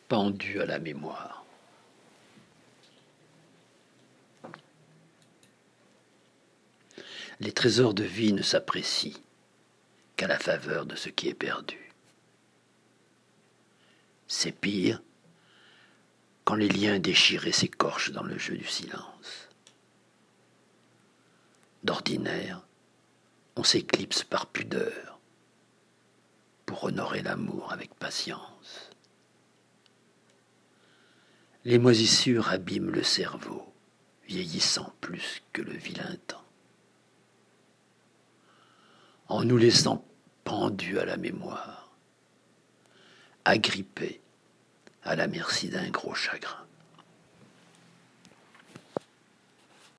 pendu à la mémoire. Les trésors de vie ne s'apprécient qu'à la faveur de ce qui est perdu. C'est pire quand les liens déchirés s'écorchent dans le jeu du silence. D'ordinaire, on s'éclipse par pudeur pour honorer l'amour avec patience. Les moisissures abîment le cerveau, vieillissant plus que le vilain temps. En nous laissant pendus à la mémoire, agrippés à la merci d'un gros chagrin.